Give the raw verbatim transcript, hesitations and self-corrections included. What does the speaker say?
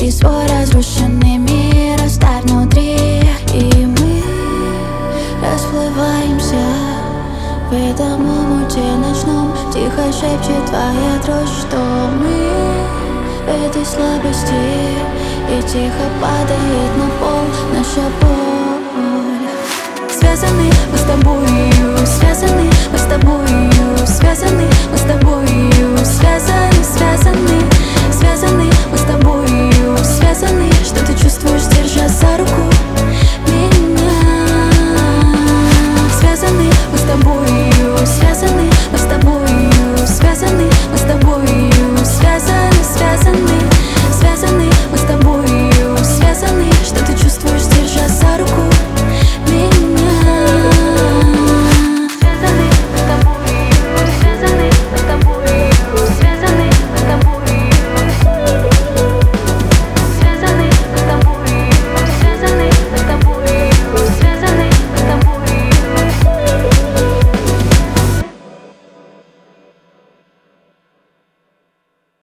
И свой разрушенный мир оставь внутри. И мы расплываемся в этом омуте ночном. Тихо шепчет твоя дрожь, что мы в этой слабости. И тихо падает на пол наша боль. Связаны мы с тобою, связаны мы с тобою, связаны мы с тобою, связаны, связаны, связаны мы с тобой.